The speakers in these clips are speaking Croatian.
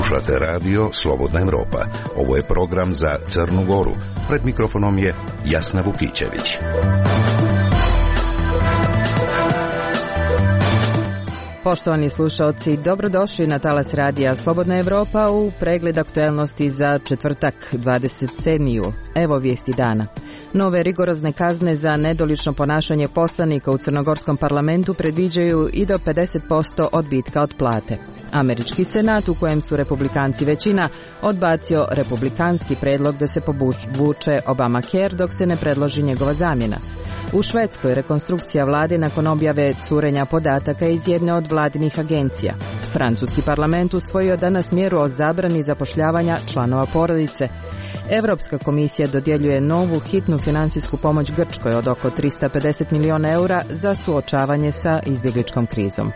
Slušate radio Slobodna Evropa. Ovo je program za Crnu Goru. Pred mikrofonom je Jasna Vukićević. Poštovani slušalci, dobrodošli na talas radija Slobodna Evropa u pregled aktuelnosti za četvrtak 27. jul. Evo vijesti dana. Nove rigorozne kazne za nedolično ponašanje poslanika u crnogorskom parlamentu predviđaju i do 50% odbitka od plate. Američki senat, u kojem su republikanci većina, odbacio republikanski predlog da se povuče Obamacare dok se ne predloži njegova zamjena. U Švedskoj rekonstrukcija vlade nakon objave curenja podataka iz jedne od vladinih agencija. Francuski parlament usvojio danas mjeru o zabrani zapošljavanja članova porodice. Europska komisija dodjeljuje novu hitnu financijsku pomoć Grčkoj od oko 350 milijuna eura za suočavanje sa izbjegličkom krizom.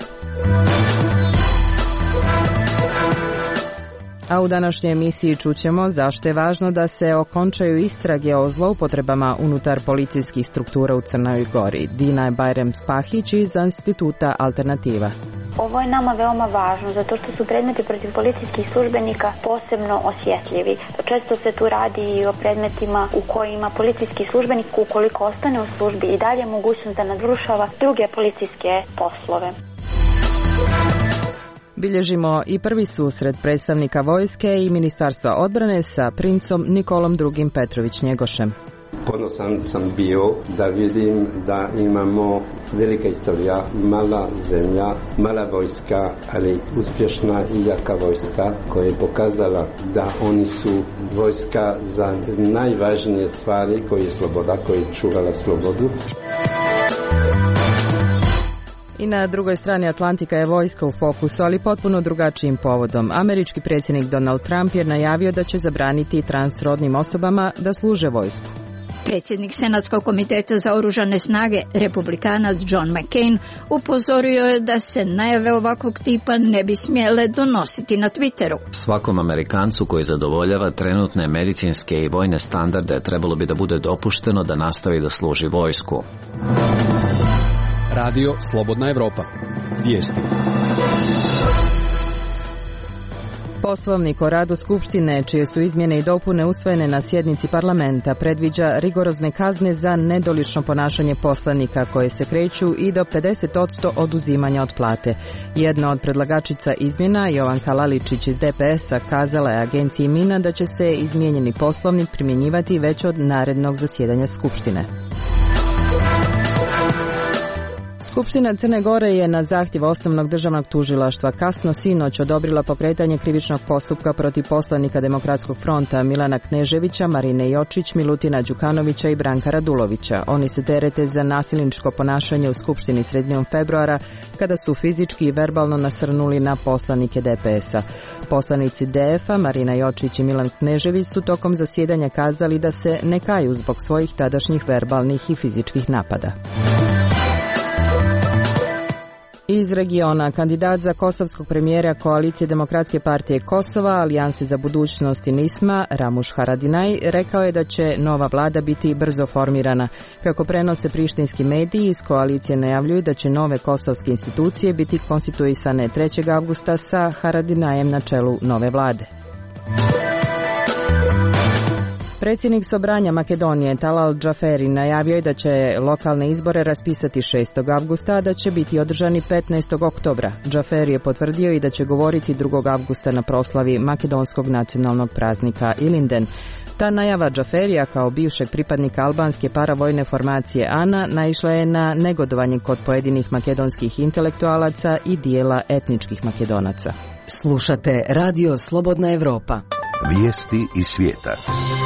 A u današnjoj emisiji čućemo zašto je važno da se okončaju istrage o zloupotrebama unutar policijskih struktura u Crnoj Gori. Dina Bajrem-Spahić iz Instituta Alternativa. Ovo je nama veoma važno, zato što su predmeti protiv policijskih službenika posebno osjetljivi. Često se tu radi i o predmetima u kojima policijski službenik, ukoliko ostane u službi, i dalje mogućnost da nadvršava druge policijske poslove. Bilježimo i prvi susret predstavnika vojske i Ministarstva odbrane sa princom Nikolom II. Petrović-Njegošem. Ponosan sam bio da vidim da imamo velika istorija, mala zemlja, mala vojska, ali uspješna i jaka vojska koja je pokazala da oni su vojska za najvažnije stvari koje je sloboda, koja je čuvala slobodu. I na drugoj strani Atlantika je vojska u fokusu, ali potpuno drugačijim povodom. Američki predsjednik Donald Trump je najavio da će zabraniti transrodnim osobama da služe vojsku. Predsjednik Senatskog komiteta za oružane snage, republikanac John McCain, upozorio je da se najave ovakvog tipa ne bi smjele donositi na Twitteru. Svakom Amerikancu koji zadovoljava trenutne medicinske i vojne standarde trebalo bi da bude dopušteno da nastavi da služi vojsku. Radio Slobodna Evropa. Vijesti. Poslovnik o radu Skupštine, čije su izmjene i dopune usvojene na sjednici parlamenta, predviđa rigorozne kazne za nedolično ponašanje poslanika koje se kreću i do 50% oduzimanja od plate. Jedna od predlagačica izmjena, Jovanka Laličić iz DPS-a, kazala je agenciji Mina da će se izmijenjeni poslovnik primjenjivati već od narednog zasjedanja Skupštine. Skupština Crne Gore je na zahtjev Osnovnog državnog tužilaštva kasno sinoć odobrila pokretanje krivičnog postupka protiv poslanika Demokratskog fronta Milana Kneževića, Marine Jočić, Milutina Đukanovića i Branka Radulovića. Oni se terete za nasilničko ponašanje u Skupštini sredinom februara, kada su fizički i verbalno nasrnuli na poslanike DPS-a. Poslanici DF-a, Marina Jočić i Milan Knežević, su tokom zasjedanja kazali da se ne kaju zbog svojih tadašnjih verbalnih i fizičkih napada. Iz regiona, kandidat za kosovskog premijera Koalicije Demokratske partije Kosova, Alijanse za budućnost i NISMA, Ramuš Haradinaj, rekao je da će nova vlada biti brzo formirana. Kako prenose prištinski mediji, iz koalicije najavljuju da će nove kosovske institucije biti konstituisane 3. avgusta sa Haradinajem na čelu nove vlade. Predsjednik Sobranja Makedonije Talal Džaferi najavio je da će lokalne izbore raspisati 6. avgusta, a da će biti održani 15. oktobra. Džaferi je potvrdio i da će govoriti 2. avgusta na proslavi makedonskog nacionalnog praznika Ilinden. Ta najava Džaferija kao bivšeg pripadnika albanske paravojne formacije ANA naišla je na negodovanje kod pojedinih makedonskih intelektualaca i dijela etničkih Makedonaca. Slušate Radio Slobodna Evropa. Vijesti iz svijeta.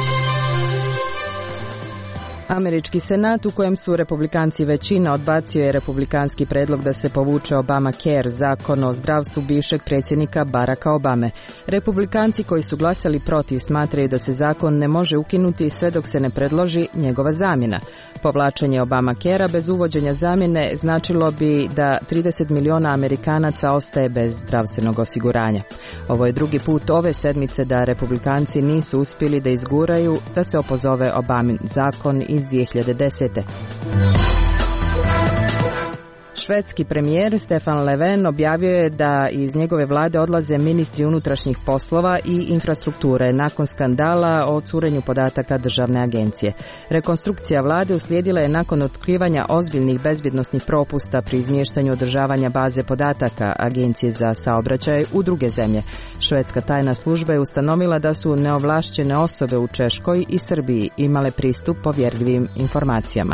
Američki senat, u kojem su republikanci većina, odbacio je republikanski predlog da se povuče Obamacare, zakon o zdravstvu bivšeg predsjednika Baracka Obame. Republikanci koji su glasali protiv smatraju da se zakon ne može ukinuti sve dok se ne predloži njegova zamjena. Povlačenje Obamacarea bez uvođenja zamjene značilo bi da 30 miliona Amerikanaca ostaje bez zdravstvenog osiguranja. Ovo je drugi put ove sedmice da republikanci nisu uspjeli da izguraju da se opozove Obamin zakon iz 2010. Švedski premijer Stefan Löfven objavio je da iz njegove vlade odlaze ministri unutrašnjih poslova i infrastrukture nakon skandala o curenju podataka državne agencije. Rekonstrukcija vlade uslijedila je nakon otkrivanja ozbiljnih bezbjednosnih propusta pri izmještanju održavanja baze podataka Agencije za saobraćaj u druge zemlje. Švedska tajna služba je ustanovila da su neovlašćene osobe u Češkoj i Srbiji imale pristup povjerljivim informacijama.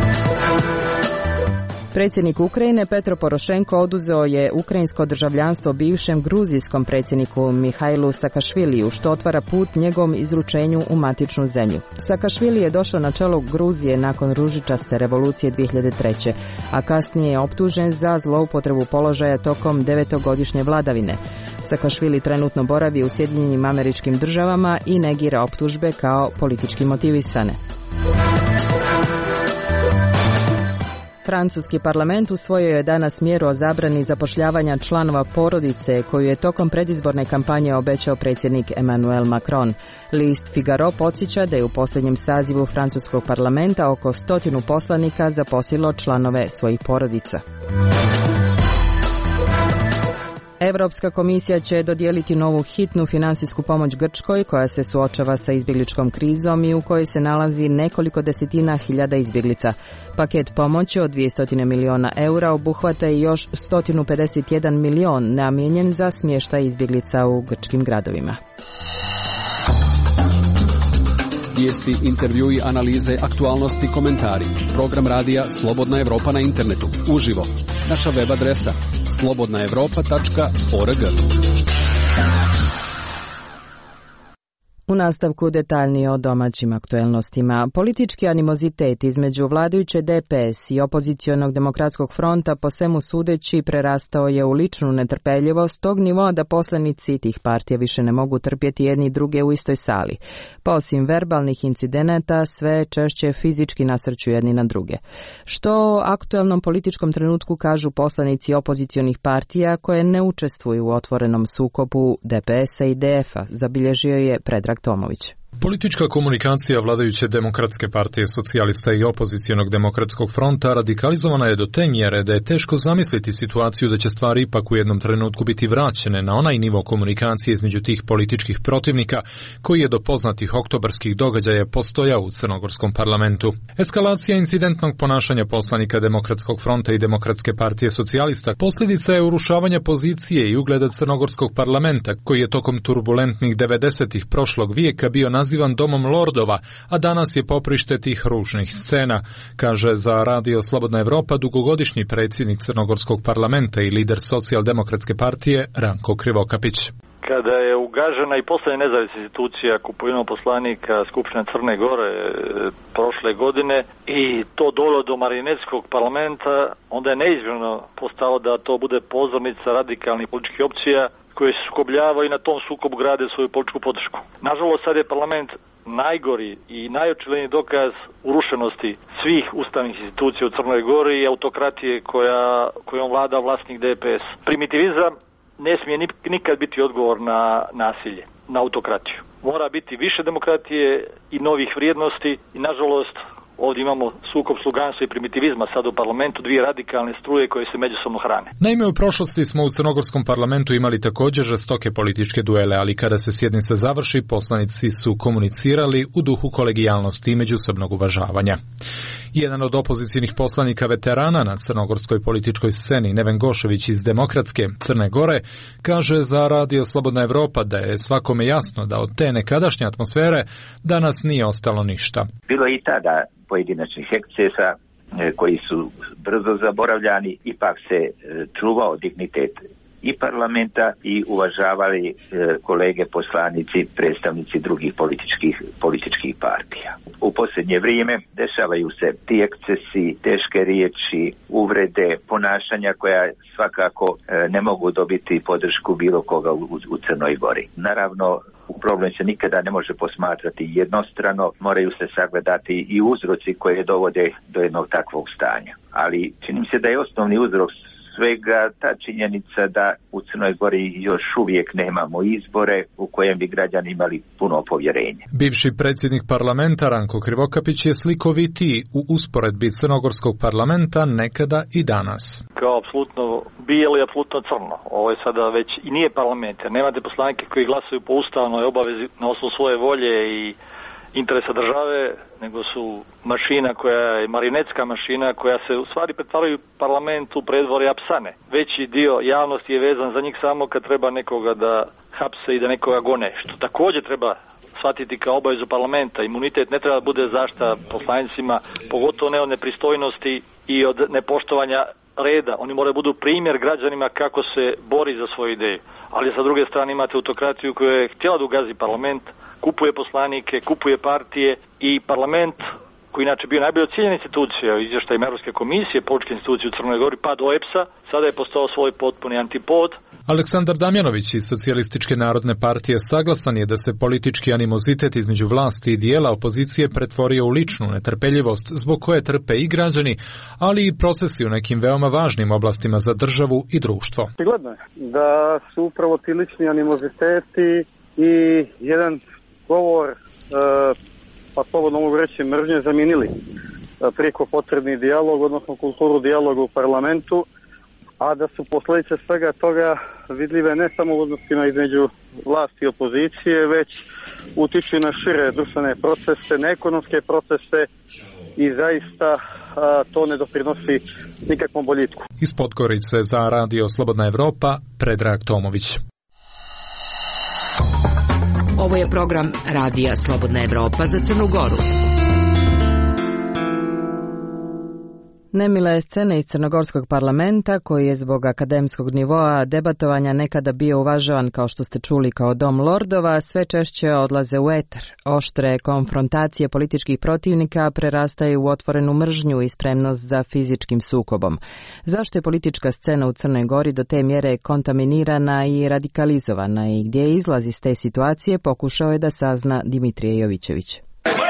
Predsjednik Ukrajine Petro Porošenko oduzeo je ukrajinsko državljanstvo bivšem gruzijskom predsjedniku Mihajlu Sakašviliju, što otvara put njegovom izručenju u matičnu zemlju. Sakašvili je došao na čelo Gruzije nakon ružičaste revolucije 2003. a kasnije je optužen za zloupotrebu položaja tokom 9-godišnje vladavine. Sakašvili trenutno boravi u Sjedinjenim Američkim Državama i negira optužbe kao politički motivisane. Francuski parlament usvojio je danas mjeru o zabrani zapošljavanja članova porodice koju je tokom predizborne kampanje obećao predsjednik Emmanuel Macron. List Figaro podsjeća da je u posljednjem sazivu francuskog parlamenta oko 100 poslanika zaposlilo članove svojih porodica. Europska komisija će dodijeliti novu hitnu financijsku pomoć Grčkoj koja se suočava sa izbjegličkom krizom i u kojoj se nalazi nekoliko desetina hiljada izbjeglica. Paket pomoći od 200 milijuna eura obuhvata i još 151 milijon namijenjen za smještaj izbjeglica u grčkim gradovima. Vijesti, intervjui, analize, aktualnosti, komentari. Program radija Slobodna Evropa na internetu. Uživo. Naša web adresa slobodnaevropa.org. U nastavku detaljnije o domaćim aktuelnostima. Politički animozitet između vladajuće DPS i opozicionog demokratskog fronta po svemu sudeći prerastao je u ličnu netrpeljivost tog nivoa da poslanici tih partija više ne mogu trpjeti jedni druge u istoj sali. Pa osim verbalnih incidenata sve češće fizički nasrću jedni na druge. Što o aktualnom političkom trenutku kažu poslanici opozicionih partija koje ne učestvuju u otvorenom sukobu DPS-a i DF-a, zabilježio je Predrag Tomović. Politička komunikacija vladajuće Demokratske partije socijalista i opozicionog demokratskog fronta radikalizovana je do te mjere da je teško zamisliti situaciju da će stvari ipak u jednom trenutku biti vraćene na onaj nivo komunikacije između tih političkih protivnika koji je do poznatih oktobarskih događaja postojao u crnogorskom parlamentu. Eskalacija incidentnog ponašanja poslanika Demokratskog fronta i Demokratske partije socijalista posljedica je urušavanja pozicije i ugleda crnogorskog parlamenta koji je tokom turbulentnih 90-ih prošlog vijeka bio nazivan domom lordova, a danas je poprište tih ružnih scena, kaže za Radio Slobodna Evropa dugogodišnji predsjednik crnogorskog parlamenta i lider socijaldemokratske partije Ranko Krivokapić. Kada je ugažena i posljednja nezavisna institucija kupovinom poslanika Skupštine Crne Gore prošle godine i to dole do marionetskog parlamenta, onda je neizmjerno postalo da to bude pozornica radikalnih političkih opcija koje se sukobljavaju i na tom sukobu grade svoju političku podršku. Nažalost, sad je parlament najgori i najočigledniji dokaz urušenosti svih ustavnih institucija u Crnoj Gori i autokratije kojom vlada vlasnik DPS. Primitivizam ne smije nikad biti odgovor na nasilje, na autokratiju. Mora biti više demokratije i novih vrijednosti i nažalost ovdje imamo sukob sluganstva i primitivizma sad u parlamentu, dvije radikalne struje koje se međusobno hrane. Naime, u prošlosti smo u crnogorskom parlamentu imali također žestoke političke duele, ali kada se sjednica završi, poslanici su komunicirali u duhu kolegijalnosti i međusobnog uvažavanja. Jedan od opozicijnih poslanika veterana na crnogorskoj političkoj sceni, Neven Gošević iz Demokratske Crne Gore, kaže za Radio Slobodna Evropa da je svakome jasno da od te nekadašnje atmosfere danas nije ostalo ništa. Bilo je i tada pojedinačnih ekscesa koji su brzo zaboravljani, ipak se čuvao dignitet i parlamenta i uvažavali kolege poslanici, predstavnici drugih političkih partija. U posljednje vrijeme dešavaju se ti ekscesi, teške riječi, uvrede, ponašanja koja svakako ne mogu dobiti podršku bilo koga u Crnoj Gori. Naravno, problem se nikada ne može posmatrati jednostrano, moraju se sagledati i uzroci koje dovode do jednog takvog stanja. Ali čini mi se da je osnovni uzrok svega ta činjenica da u Crnoj Gori još uvijek nemamo izbore u kojem bi građani imali puno povjerenje. Bivši predsjednik parlamenta Ranko Krivokapić je slikovitiji u usporedbi crnogorskog parlamenta nekada i danas. Kao apsolutno bijelo i apsolutno crno. Ovo je sada već i nije parlament. Nemate poslanike koji glasuju po ustavnoj obavezi na osnovu svoje volje i interesa države, nego su mašina koja je marinetska mašina koja se u stvari pretvaraju parlament u predvorje apsane. Veći dio javnosti je vezan za njih samo kad treba nekoga da hapse i da nekoga gone. Što također treba shvatiti kao obavezu parlamenta. Imunitet ne treba da bude zaštita poslanicima, pogotovo ne od nepristojnosti i od nepoštovanja reda. Oni moraju budu primjer građanima kako se bori za svoju ideju. Ali sa druge strane imate autokratiju koja je htjela da ugazi parlament, kupuje poslanike, kupuje partije i parlament, koji inače bio najbolje ocijenjena institucija u izvještajima Europske komisije, političke institucije u Crnoj Gori, pa do EPS-a, sada je postao svoj potpuni antipod. Aleksandar Damjanović iz Socijalističke narodne partije saglasan je da se politički animozitet između vlasti i dijela opozicije pretvorio u ličnu netrpeljivost zbog koje trpe i građani, ali i procesi u nekim veoma važnim oblastima za državu i društvo. Gledno je da su upravo ti lični animoziteti i jedan govor, pa slobodno mogu reći mržnje, zamijenili prijeko potrebni dijalog, odnosno kulturu dijaloga u parlamentu, a da su posljedice svega toga vidljive ne samo u odnosima između vlasti i opozicije, već utiču na šire društvene procese, na ekonomske procese i zaista to ne doprinosi nikakvom boljitku. Iz Podgorice za Radio Slobodna Evropa, Predrag Tomović. Ovo je program Radija Slobodna Evropa za Crnu Goru. Nemile scene iz crnogorskog parlamenta, koji je zbog akademskog nivoa debatovanja nekada bio uvažavan, kao što ste čuli, kao dom lordova, sve češće odlaze u eter. Oštre konfrontacije političkih protivnika prerastaju u otvorenu mržnju i spremnost za fizičkim sukobom. Zašto je politička scena u Crnoj Gori do te mjere kontaminirana i radikalizovana i gdje izlaz iz te situacije, pokušao je da sazna Dimitrije Jovićević.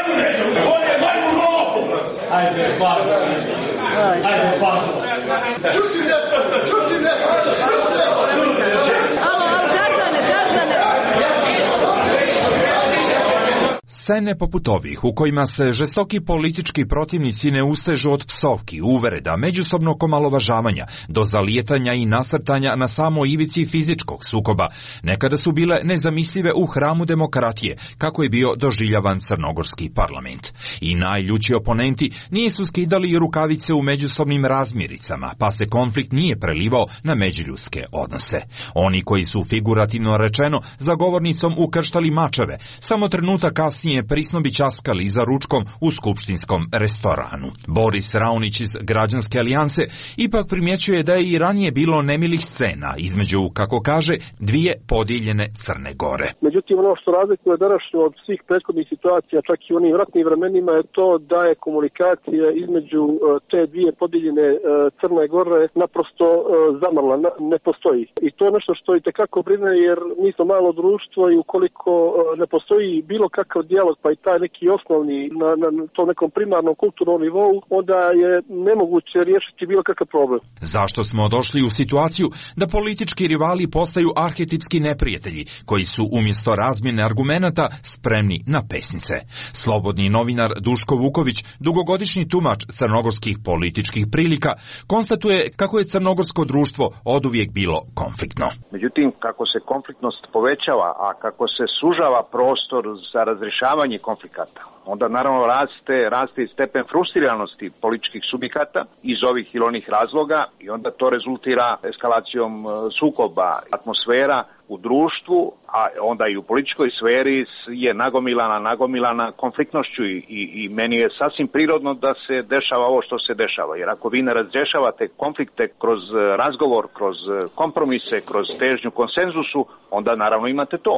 Scene poput ovih, u kojima se žestoki politički protivnici ne ustežu od psovki, uvreda, međusobnog omalovažavanja, do zalijetanja i nasrtanja na samo ivici fizičkog sukoba, nekada su bile nezamislive u hramu demokratije, kako je bio doživljavan crnogorski parlament. I najljući oponenti nisu skidali rukavice u međusobnim razmiricama, pa se konflikt nije prelivao na međuljudske odnose. Oni koji su figurativno rečeno za govornicom ukrštali mačeve, samo trenutak kasnije prisno bi časkali za ručkom u skupštinskom restoranu. Boris Raunić iz Građanske alijanse ipak primjećuje da je i ranije bilo nemilih scena između, kako kaže, dvije podijeljene Crne Gore. Međutim, ono što razlikuje današnju od svih prethodnih situacija, čak i u onim ratnim vremenima, je to da je komunikacija između te dvije podijeljene Crne Gore naprosto zamrla, ne postoji. I to je nešto što i tekako brine, jer mi smo malo društvo i ukoliko ne postoji bilo kakav dijalog, pa i taj neki osnovni na tom nekom primarnom kulturnom nivou, onda je nemoguće riješiti bilo kakav problem. Zašto smo došli u situaciju da politički rivali postaju arhetipski neprijatelji, koji su umjesto razmjene argumenata spremni na pesnice? Slobodni novinar Duško Vuković, dugogodišnji tumač crnogorskih političkih prilika, konstatuje kako je crnogorsko društvo oduvijek bilo konfliktno. Međutim, kako se konfliktnost povećava, a kako se sužava prostor za razrješavanje konflikata, onda naravno raste i stepen frustriranosti političkih subjekata iz ovih ili onih razloga i onda to rezultira eskalacijom sukoba. Atmosfera u društvu, a onda i u političkoj sferi je nagomilana konfliktnošću i meni je sasvim prirodno da se dešava ovo što se dešava. Jer ako vi ne razrješavate konflikte kroz razgovor, kroz kompromise, kroz težnju konsenzusu, onda naravno imate to.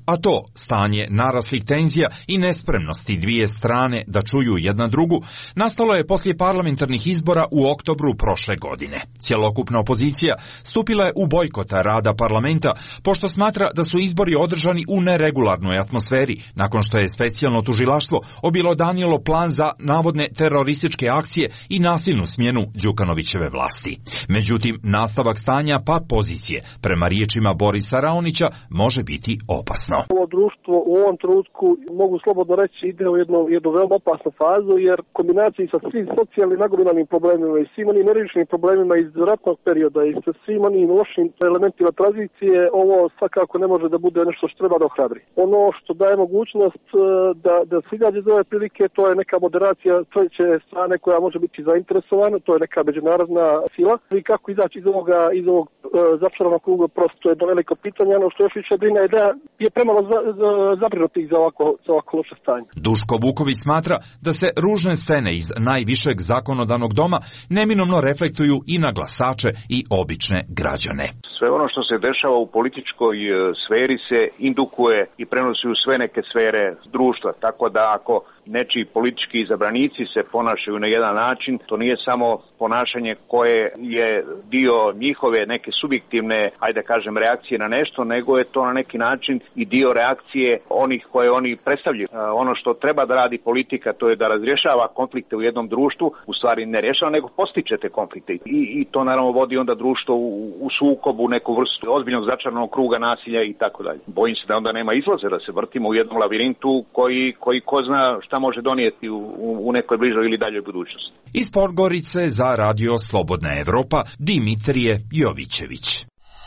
A to, stanje naraslih tenzija i nespremnosti dvije strane da čuju jedna drugu, nastalo je poslije parlamentarnih izbora u oktobru prošle godine. Cjelokupna opozicija stupila je u bojkota rada parlamenta, pošto smatra da su izbori održani u neregularnoj atmosferi, nakon što je specijalno tužilaštvo objelodanilo plan za navodne terorističke akcije i nasilnu smjenu Đukanovićeve vlasti. Međutim, nastavak stanja pad pozicije, prema riječima Borisa Raonića, može biti opasno. Ovo društvo u ovom trenutku, mogu slobodno reći, ide u jednu veoma opasnu fazu, jer kombinaciji sa svim socijalnim nagomilanim problemima i svim onim nerišenim problemima iz ratnog perioda i sa svim onim lošim elementima tranzicije, ovo svakako ne može da bude nešto što treba da ohrabri. Ono što daje mogućnost da se izađe iz ove prilike, to je neka moderacija treće strane koja može biti zainteresovana, to je neka međunarodna sila. I kako izaći iz ovog začaranog kruga, prosto je jedno veliko pitanje. Ono što još više brine je da je premalo zabrinutih za ovako loše stanje. Duško Vuković smatra da se ružne scene iz najvišeg zakonodavnog doma neminovno reflektuju i na glasače i obične građane. Sve ono što se dešava u političkoj sferi se indukuje i prenosi u sve neke sfere društva, tako da ako nečiji politički izabranici se ponašaju na jedan način, to nije samo ponašanje koje je dio njihove neke subjektivne, ajde kažem, reakcije na nešto, nego je to na neki način i dio reakcije onih koje oni predstavljaju. Ono što treba da radi politika, to je da razrješava konflikte u jednom društvu, u stvari ne rješava, nego postiče te konflikte. I to naravno vodi onda društvo u sukobu, neku vrstu ozbiljnog začaranog kruga nasilja i tako dalje. Bojim se da onda nema izlaza, da se vrtimo u jednom lavirintu koji ko zna šta može donijeti u nekoj bližoj ili daljoj budućnosti. Iz Podgorice za Radio Slobodna Evropa, Dimitrije Jovićević.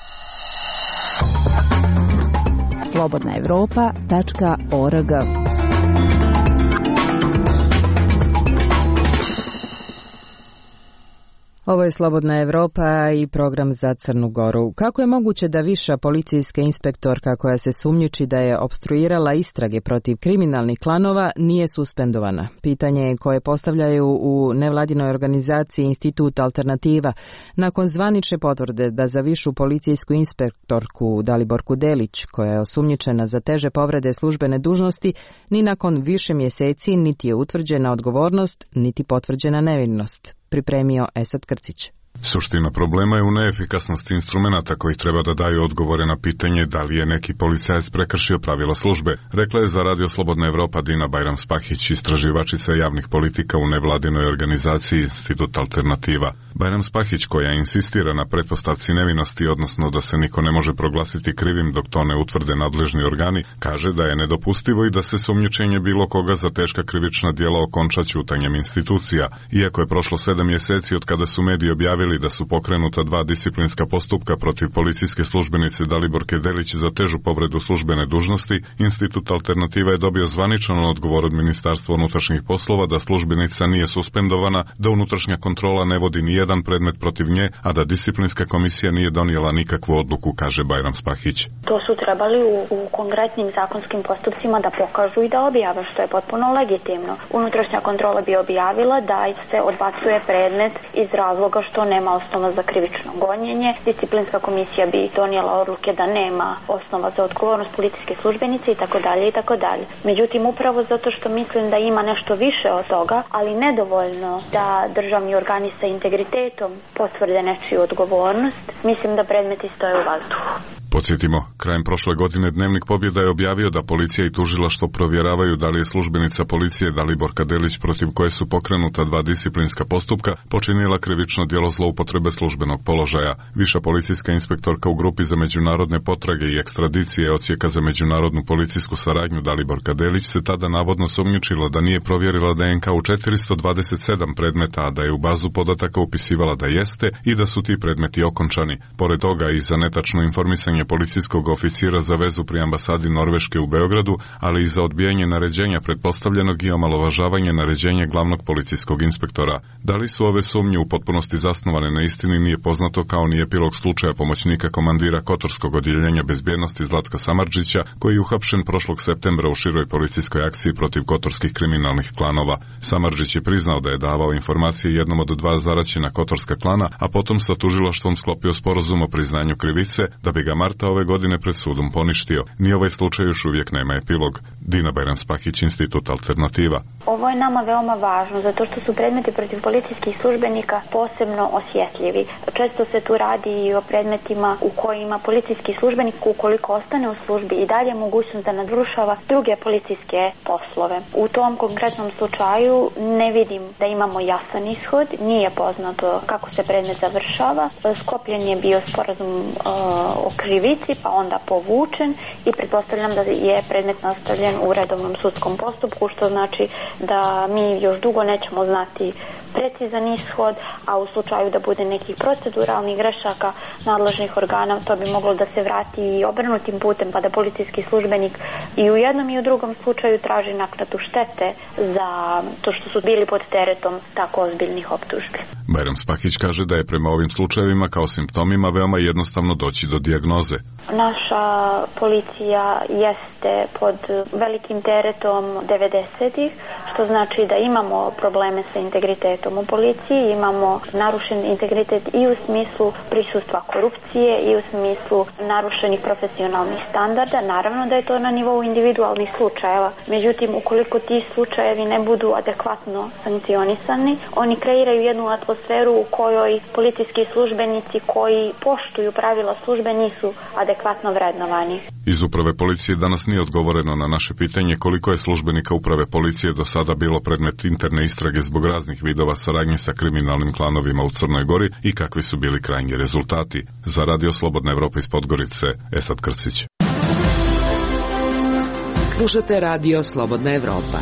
slobodnaevropa.org. Ovo je Slobodna Evropa i program za Crnu Goru. Kako je moguće da viša policijska inspektorka koja se sumnjiči da je opstruirala istrage protiv kriminalnih klanova nije suspendovana? Pitanje koje postavljaju u nevladinoj organizaciji Institut Alternativa nakon zvanične potvrde da za višu policijsku inspektorku Daliborku Delić, koja je osumnjičena za teže povrede službene dužnosti, ni nakon više mjeseci niti je utvrđena odgovornost, niti potvrđena nevinost. Pripremio Esad Krcić. Suština problema je u neefikasnosti instrumenata koji treba da daju odgovore na pitanje da li je neki policajac prekršio pravila službe, rekla je za Radio Slobodna Evropa Dina Bajram-Spahić, istraživačica javnih politika u nevladinoj organizaciji Institut Alternativa. Bajram-Spahić, koja insistira na pretpostavci nevinosti, odnosno da se niko ne može proglasiti krivim dok to ne utvrde nadležni organi, kaže da je nedopustivo i da se sumnjičenje bilo koga za teška krivična djela okonča ćutanjem institucija, iako je prošlo 7 mjeseci od kada su mediji objavili da su pokrenuta 2 disciplinska postupka protiv policijske službenice Daliborke Delić za težu povredu službene dužnosti. Institut Alternativa je dobio zvaničan odgovor od Ministarstva unutrašnjih poslova da službenica nije suspendovana, da unutrašnja kontrola ne vodi ni jedan predmet protiv nje, a da disciplinska komisija nije donijela nikakvu odluku, kaže Bajram-Spahić. To su trebali u konkretnim zakonskim postupcima da pokažu i da objave, što je potpuno legitimno. Unutrašnja kontrola bi objavila da se odbacuje predmet iz razloga što nema osnova za krivično gonjenje. Disciplinska komisija bi donijela odluke da nema osnova za odgovornost policijske službenice i tako dalje i tako dalje. Međutim, upravo zato što mislim da ima nešto više od toga, ali nedovoljno da državni organi sa integritetom potvrde nečiju odgovornost, mislim da predmeti stoje u vazduhu. Podsjetimo, krajem prošle godine Dnevnik Pobjeda je objavio da policija i tužilaštvo provjeravaju da li je službenica policije Daliborka Delić, protiv koje su pokrenuta 2 disciplinska postupka, počinila krivično djelo zloupotrebe službenog položaja. Viša policijska inspektorka u grupi za međunarodne potrage i ekstradicije Odsjeka za međunarodnu policijsku saradnju Daliborka Delić se tada navodno sumnjičila da nije provjerila DNK u 427 predmeta, a da je u bazu podataka upisivala da jeste i da su ti predmeti okončani. Pored toga i za netačno informisanje policijskog oficira za vezu pri ambasadi Norveške u Beogradu, ali i za odbijanje naređenja pretpostavljenog i omalovažavanje naređenja glavnog policijskog inspektora. Da li su ove sumnje u potpunosti zasnovane na istini nije poznato, kao ni epilog slučaja pomoćnika komandira Kotorskog odjeljenja bezbjednosti Zlatka Samardžića, koji je uhapšen prošlog septembra u široj policijskoj akciji protiv kotorskih kriminalnih klanova. Samardžić je priznao da je davao informacije jednom od 2 zaraćena kotorska klana, a potom sa tužilaštvom sklopio sporazum o priznanju krivice, da bi ga karta ove godine pred sudom poništio. Ni ovaj slučaj još uvijek nema epilog. Dina Bajram-Spahić, Institut Alternativa. Ovo je nama veoma važno, zato što su predmeti protiv policijskih službenika posebno osjetljivi. Često se tu radi i o predmetima u kojima policijski službenik, ukoliko ostane u službi, i dalje mogućnost da nadvršava druge policijske poslove. U tom konkretnom slučaju ne vidim da imamo jasan ishod, nije poznato kako se predmet završava. Sklopljen je bio sporazum o krivici, pa onda povučen i pretpostavljam da je predmet nastavljen u redovnom sudskom postupku, što znači da mi još dugo nećemo znati precizan ishod, a u slučaju da bude nekih proceduralnih grešaka nadležnih organa, to bi moglo da se vrati i obrnutim putem, pa da policijski službenik i u jednom i u drugom slučaju traži naknadu štete za to što su bili pod teretom tako ozbiljnih optužbi. Bajram-Spahić kaže da je prema ovim slučajevima kao simptomima veoma jednostavno doći do dijagnoze. Naša policija jeste pod velikim teretom 90-ih, što znači da imamo probleme sa integritetom u policiji, imamo narušen integritet i u smislu prisustva korupcije i u smislu narušenih profesionalnih standarda. Naravno da je to na nivou individualnih slučajeva. Međutim, ukoliko ti slučajevi ne budu adekvatno sankcionisani, oni kreiraju jednu atmosferu u kojoj policijski službenici koji poštuju pravila službe nisu adekvatno vrednovani. Iz uprave policije danas nije odgovoreno na naše pitanje koliko je službenika uprave policije do sada bilo predmet interne istrage zbog raznih vidova saradnje sa kriminalnim klanovima u Crnoj Gori i kakvi su bili krajnji rezultati. Za Radio Slobodna Evropa iz Podgorice, Esad Krcić. Slušate Radio Slobodna Evropa.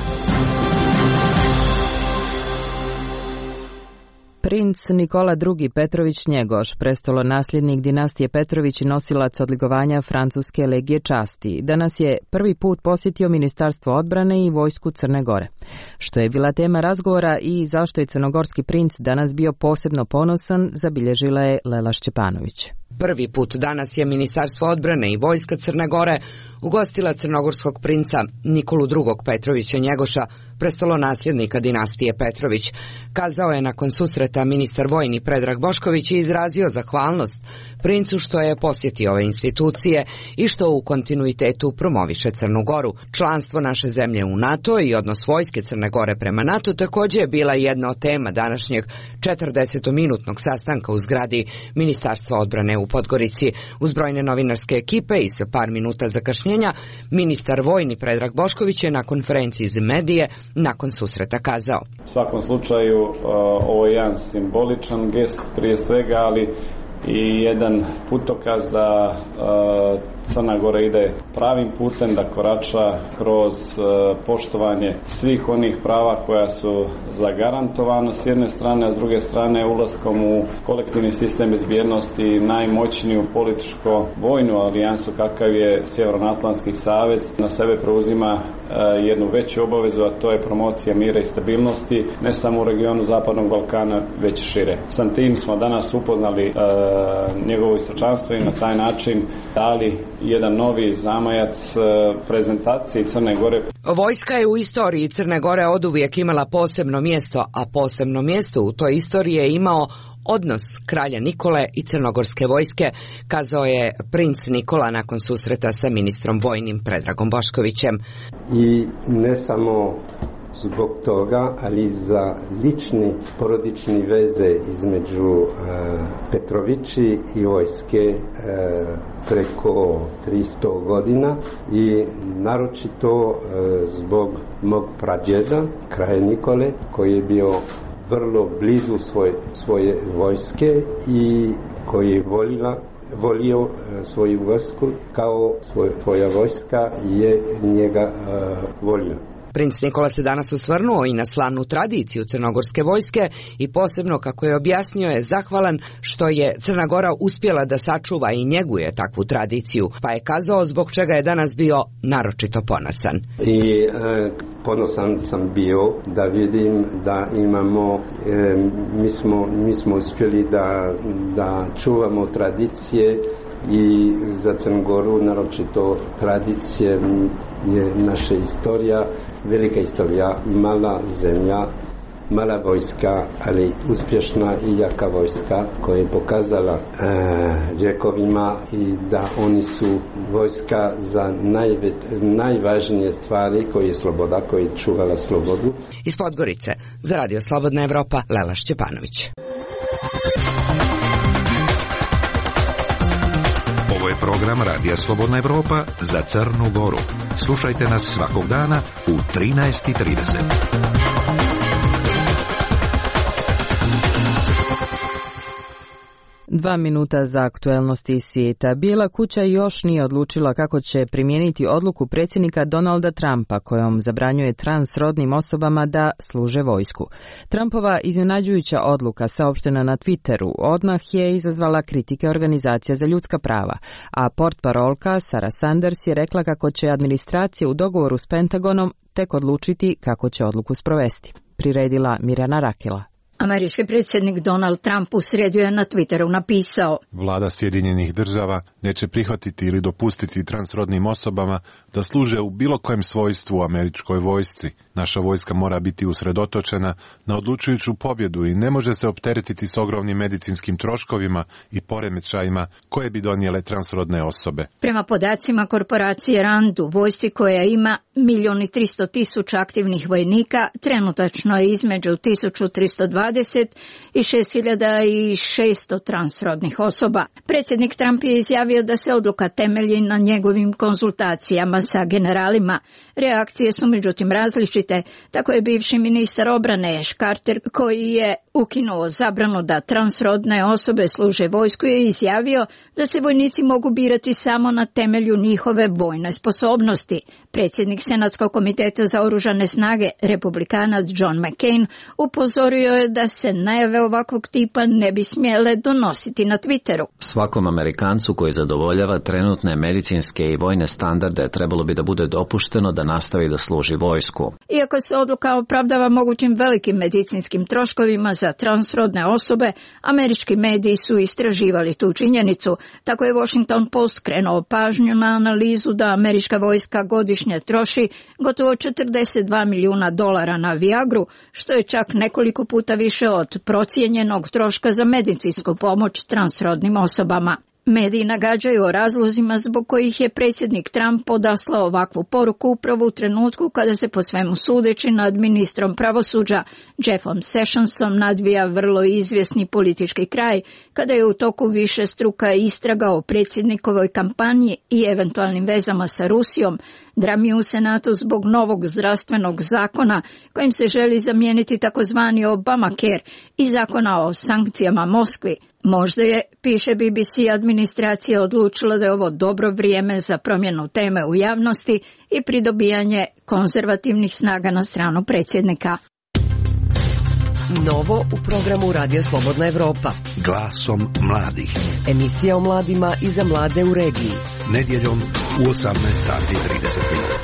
Princ Nikola II. Petrović Njegoš, prestolonasljednik dinastije Petrović i nosilac odlikovanja Francuske legije časti, danas je prvi put posjetio Ministarstvo odbrane i vojsku Crne Gore. Što je bila tema razgovora i zašto je crnogorski princ danas bio posebno ponosan, zabilježila je Lela Šćepanović. Prvi put danas je Ministarstvo odbrane i vojska Crne Gore ugostila crnogorskog princa Nikolu II. Petrovića Njegoša, prestolonasljednika dinastije Petrović. Kazao je nakon susreta ministar vojni Predrag Bošković i izrazio zahvalnost princu što je posjetio ove institucije i što u kontinuitetu promoviše Crnu Goru. Članstvo naše zemlje u NATO i odnos vojske Crne Gore prema NATO također je bila jedna od tema današnjeg 40-minutnog sastanka u zgradi Ministarstva odbrane u Podgorici. Uz brojne novinarske ekipe i sa par minuta zakašnjenja, ministar vojni Predrag Bošković je na konferenciji za medije nakon susreta kazao: U svakom slučaju ovo je jedan simboličan gest prije svega, ali i jedan putokaz da Crna Gora ide pravim putem, da korača kroz poštovanje svih onih prava koja su zagarantovana s jedne strane, a s druge strane ulaskom u kolektivni sistem bezbjednosti, najmoćniju političko-vojnu alijansu kakav je Sjevernoatlantski savez, na sebe preuzima jednu veću obavezu, a to je promocija mira i stabilnosti, ne samo u regionu Zapadnog Balkana, već šire. Sam tim smo danas upoznali njegovo istočanstvo i na taj način dali jedan novi zamajac prezentaciji Crne Gore. Vojska je u istoriji Crne Gore oduvijek imala posebno mjesto, a posebno mjesto u toj istoriji je imao odnos kralja Nikole i crnogorske vojske, kazao je princ Nikola nakon susreta sa ministrom vojnim Predragom Boškovićem. I ne samo zbog toga, ali za lični porodični veze između Petrovići i vojske preko 300 godina i naročito zbog mog pradjeda, kralja Nikole, koji je bio vrlo blizu svoje vojske i koji je volio svoju vojsku kao svoja vojska je njega volio. Princ Nikola se danas osvrnuo i na slavnu tradiciju crnogorske vojske i posebno, kako je objasnio, je zahvalan što je Crna Gora uspjela da sačuva i njeguje takvu tradiciju, pa je kazao zbog čega je danas bio naročito ponosan. I ponosan sam bio da vidim da imamo, mi smo uspjeli da čuvamo tradicije i za Crnu Goru naročito tradicije je naša istorija, velika istorija, mala zemlja mala vojska, ali uspješna i jaka vojska koja je pokazala vjekovima i da oni su vojska za najvažnije stvari koje je sloboda, koja je čuvala slobodu. Iz Podgorice, za Radio Slobodna Evropa, Lela Šćepanović. Ovo je program Radija Slobodna Evropa za Crnu Goru. Slušajte nas svakog dana u 13:30. Dva minuta za aktuelnosti iz svijeta. Bijela kuća još nije odlučila kako će primijeniti odluku predsjednika Donalda Trumpa kojom zabranjuje transrodnim osobama da služe vojsku. Trumpova iznenađujuća odluka saopštena na Twitteru odmah je izazvala kritike organizacija za ljudska prava, a portparolka Sarah Sanders je rekla kako će administracija u dogovoru s Pentagonom tek odlučiti kako će odluku sprovesti. Priredila Mirjana Rakela. Američki predsjednik Donald Trump u srijedu je na Twitteru napisao: Vlada Sjedinjenih država neće prihvatiti ili dopustiti transrodnim osobama da služe u bilo kojem svojstvu u američkoj vojsci. Naša vojska mora biti usredotočena na odlučujuću pobjedu i ne može se opteretiti s ogromnim medicinskim troškovima i poremećajima koje bi donijele transrodne osobe. Prema podacima korporacije RAND, u vojsci koja ima 1.300.000 aktivnih vojnika, trenutačno je između 1.320 i 6.600 transrodnih osoba. Predsjednik Trump je izjavio da se odluka temelji na njegovim konzultacijama sa generalima. Reakcije su međutim različite. Tako je bivši ministar obrane Ash Carter, koji je ukinuo zabranu da transrodne osobe služe vojsku, je izjavio da se vojnici mogu birati samo na temelju njihove vojne sposobnosti. Predsjednik Senatskog komiteta za oružane snage, republikanac John McCain, upozorio je da se najave ovakvog tipa ne bi smjele donositi na Twitteru. Svakom Amerikancu koji zadovoljava trenutne medicinske i vojne standarde trebalo bi da bude dopušteno da nastavi da služi vojsku. Iako se odluka opravdava mogućim velikim medicinskim troškovima za transrodne osobe, američki mediji su istraživali tu činjenicu. Tako je Washington Post skrenuo pažnju na analizu da američka vojska godišnje troši gotovo $42 milijuna na Viagru, što je čak nekoliko puta više od procijenjenog troška za medicinsku pomoć transrodnim osobama. Mediji nagađaju o razlozima zbog kojih je predsjednik Trump podaslao ovakvu poruku upravo u trenutku kada se po svemu sudeći nad ministrom pravosuđa Jeffom Sessionsom nadvija vrlo izvjesni politički kraj, kada je u toku višestruka istraga o predsjednikovoj kampanji i eventualnim vezama sa Rusijom, drami u Senatu zbog novog zdravstvenog zakona kojim se želi zamijeniti takozvani Obamacare i zakona o sankcijama Moskvi. Možda je, piše BBC, administracija odlučila da je ovo dobro vrijeme za promjenu teme u javnosti i pridobijanje konzervativnih snaga na stranu predsjednika. Novo u programu Radija Slobodna Evropa. Glasom mladih. Emisija o mladima i za mlade u regiji. Nedjeljom u 18:30.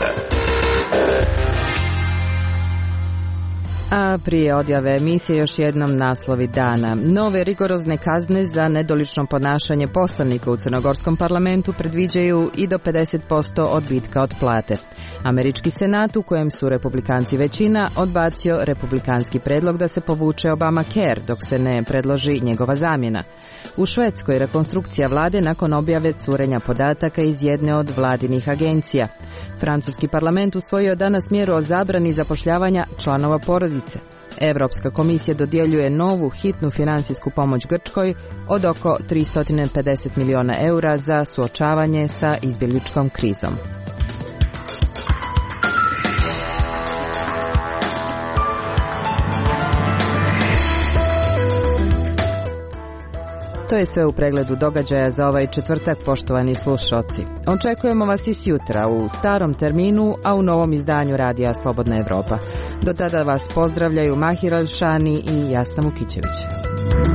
A prije odjave emisije još jednom naslovi dana. Nove rigorozne kazne za nedolično ponašanje poslanika u crnogorskom parlamentu predviđaju i do 50% odbitka od plate. Američki senat, u kojem su republikanci većina, odbacio republikanski predlog da se povuče Obamacare dok se ne predloži njegova zamjena. U Švedskoj rekonstrukcija vlade nakon objave curenja podataka iz jedne od vladinih agencija. Francuski parlament usvojio danas mjeru o zabrani zapošljavanja članova porodice. Europska komisija dodjeljuje novu hitnu financijsku pomoć Grčkoj od oko 350 milijuna eura za suočavanje sa izbjegličkom krizom. To je sve u pregledu događaja za ovaj četvrtak, poštovani slušalci. Očekujemo vas i sjutra u starom terminu, a u novom izdanju Radija Slobodna Evropa. Do tada vas pozdravljaju Mahir Alšani i Jasna Vukićević.